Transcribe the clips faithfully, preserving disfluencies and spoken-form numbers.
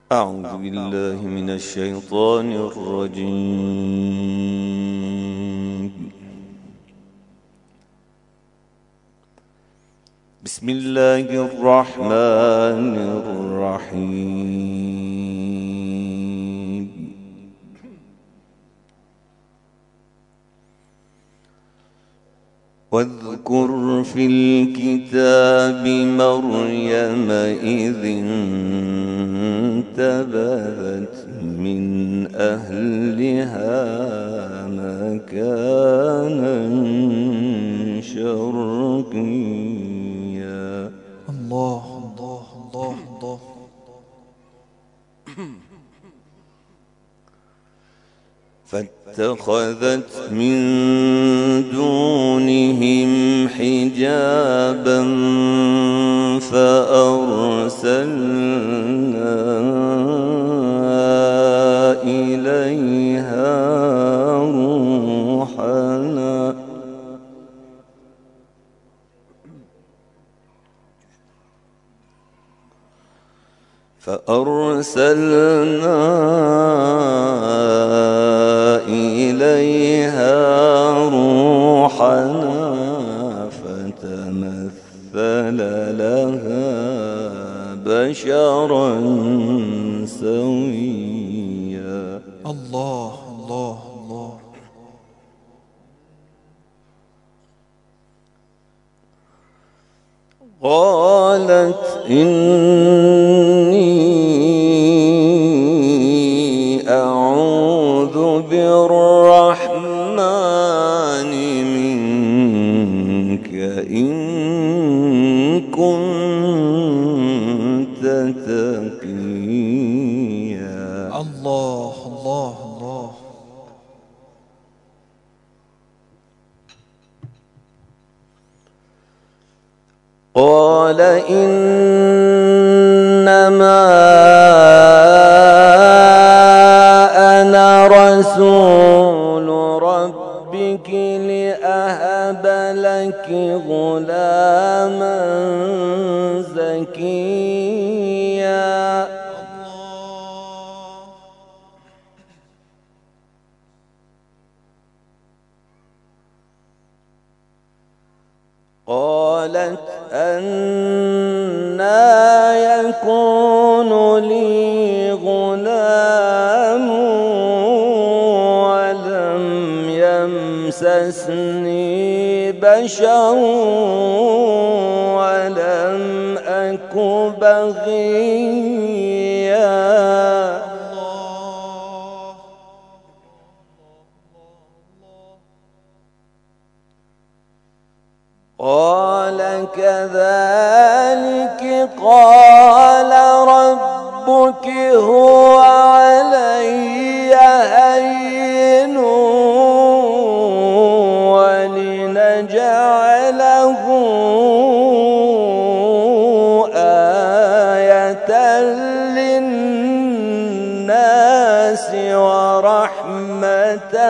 أعوذ بالله من الشيطان الرجيم. بسم الله الرحمن الرحيم. واذكر في الكتاب مريم إذ انتبذت من أهلها مكانا شرقيا. الله الله الله الله. فاتخذت من دونهم حجابا فأرسلنا إليها روحنا فأرسلنا إليها روحنا فتمثل لها بشرا سويا. الله الله الله. قالت إني أعوذ بالرحمن منك إن كنت تقيا. الله الله الله. قال إنما أنا رسول ربك لأهب لك غلاما زكيا. قالت أنى يكون لي غلام ولم يمسسني بشر ولم أك بغيا. قال كذلك قال ربك هو علي هين ولنجعله آية للناس ورحمة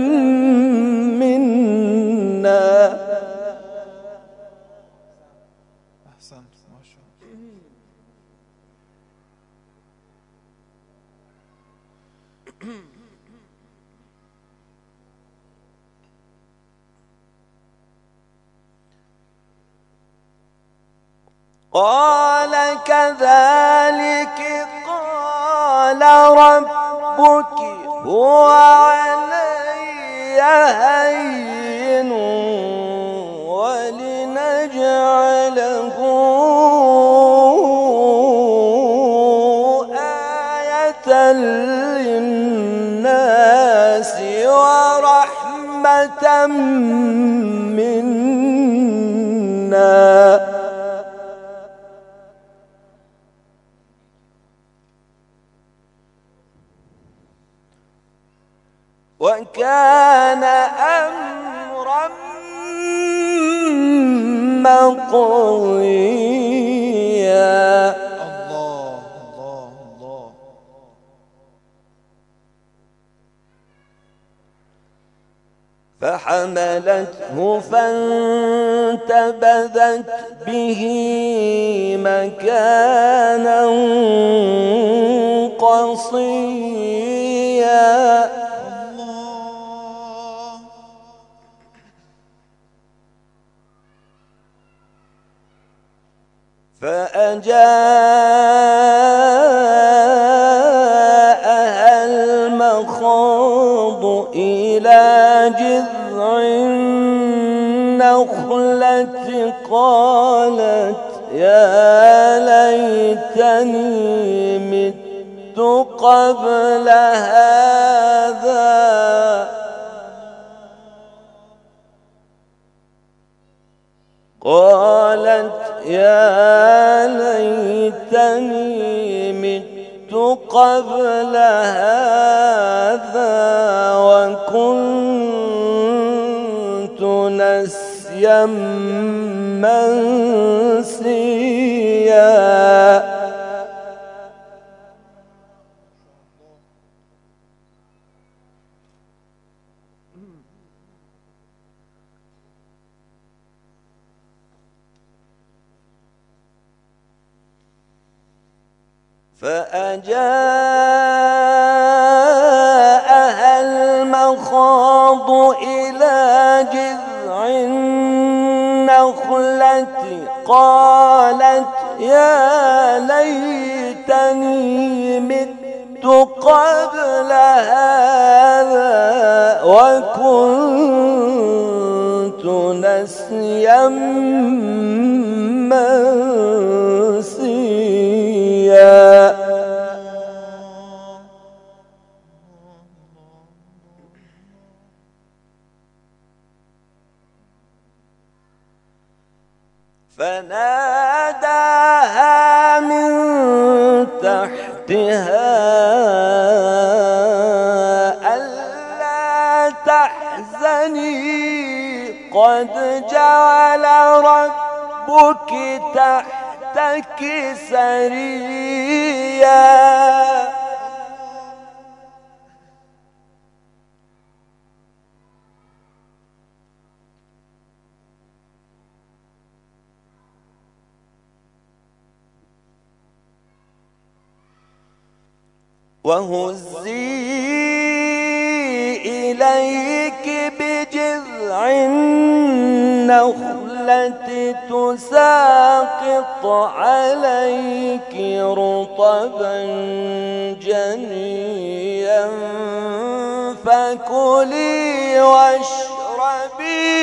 منا. أحسنت ما شاء الله. قال كذلك قال ربك هو علي هين ولنجعله آية للناس ورحمة منا. وكان أمرا مقضيا. الله الله الله. فحملته فانتبذت به مكانا قصيا الله فأجاءها المخاض إلى جذع النخلة قالت يا ليتني مت قبل هذا قالت يا ليتني مت قبل هذا وكنت نسيا منسيا فأجاءها المخاض إلى جذع النخلة قالت يا ليتني مت قبل هذا وكنت نسيا منسيا فناداها من تحتها ألا تحزني قد جعل ربك تحتك سريا وهزي إليك بجذع النخلة تساقط عليك رطبا جنيا فكلي واشربي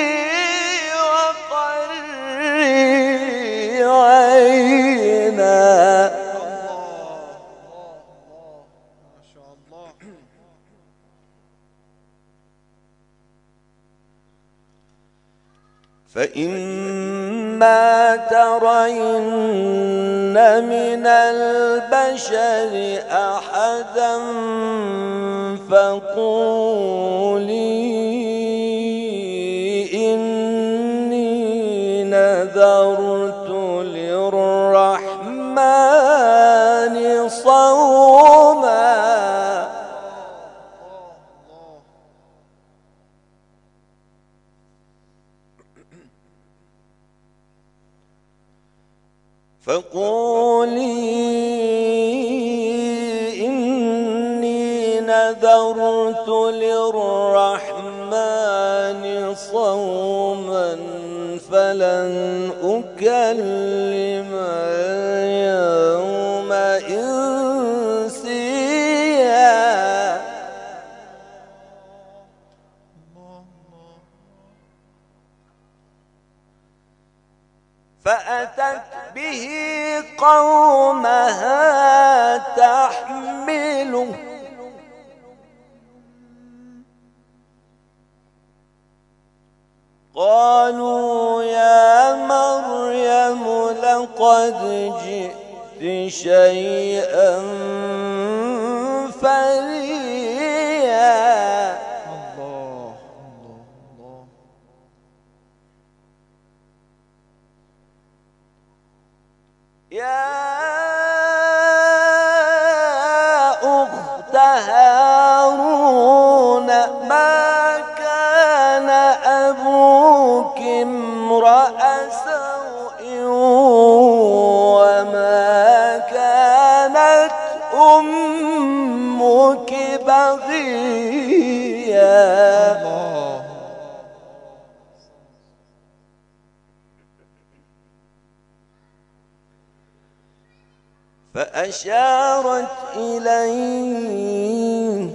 وقري عينا فإما ترين من البشر أحدا فقولي إني نذرت للرحمن صوما فقولي إني نذرت للرحمن صوما فلن أكلم اليوم إنسيا فأتت به قومها تحمله قالوا يا مريم لقد جئت شيئا فريا الله الله الله يا أخت هارون ما كان أبوك امرأ سوء وما كانت أمك بغيا الله. فأشارت إليه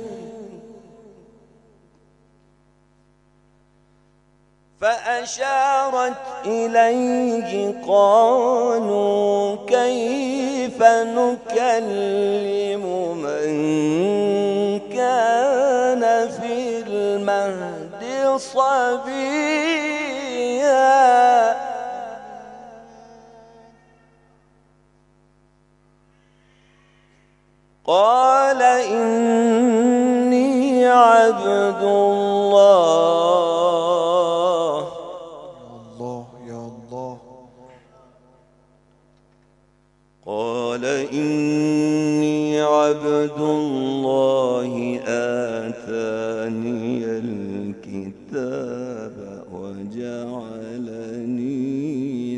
فأشارت إليه قالوا كيف نكلم من كان في المهد صبيا قال إني عبد الله. الله يا الله. قال إني عبد الله آتاني الكتاب وجعلني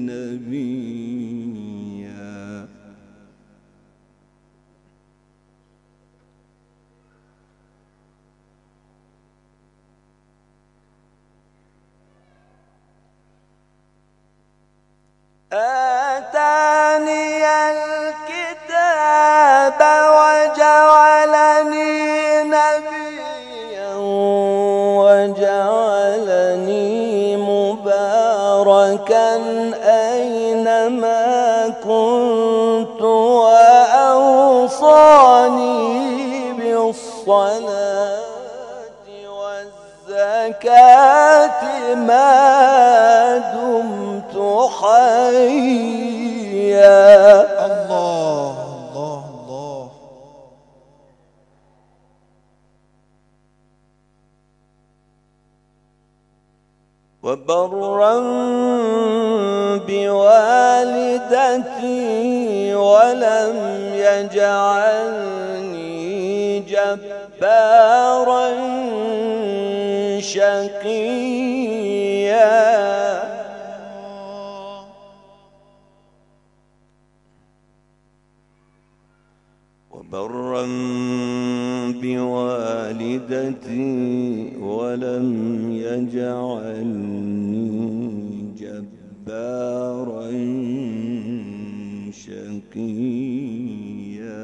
نبيا آتاني الكتاب وجعلني نبيا وجعلني مباركا أينما كنت وأوصاني بالصلاة والزكاة ما دمت حيا. الله الله الله. وبرا بوالدتي ولم يجعلني جبارا شقيا وبرا بوالدتي ولم يجعلني جبارا شقيا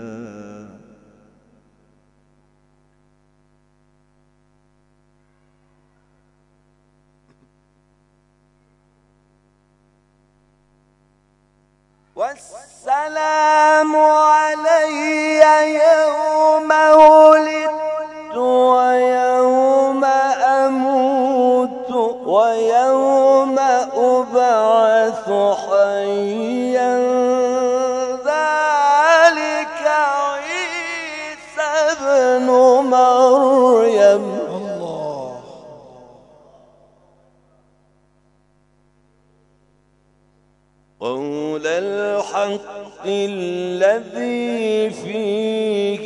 والسلام علي يوم ولدت ويوم أموت ويوم أبعث حيا ذلك عيسى ابن مريم. الله. قول الحق الذي فيه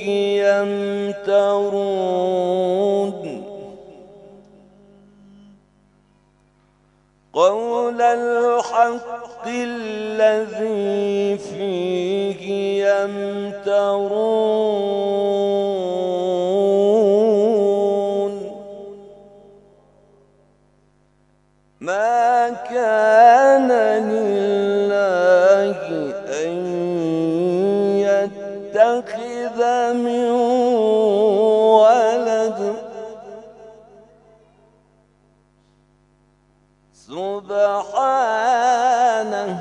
يمترون قول الحق الذي فيه يمترون ما كان لله أن يتخذ من ولد سبحانه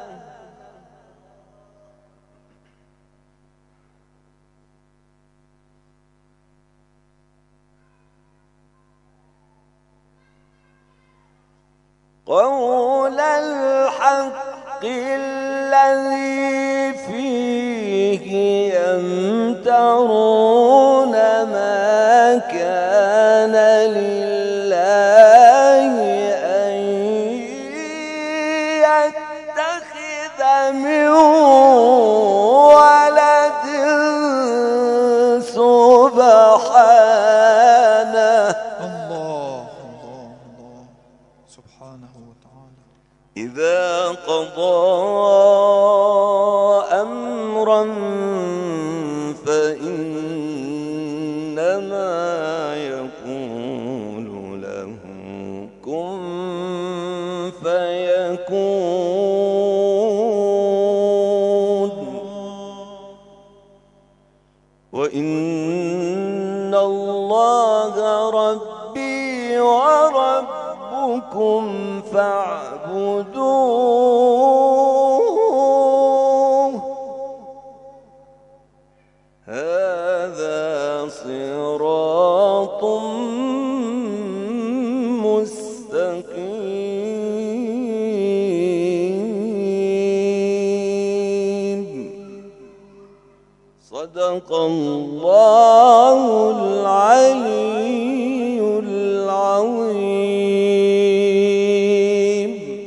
قول الحق الذي فيه يمترون ما كان لله أن يتخذ من ولد سبحانه. الله الله الله سبحانه وتعالى. إذا قضى أمرا فإن إنما يقول له كن فيكون وإن الله ربي وربكم فاعبدوه هذا صراط مستقيم صدق الله العظيم.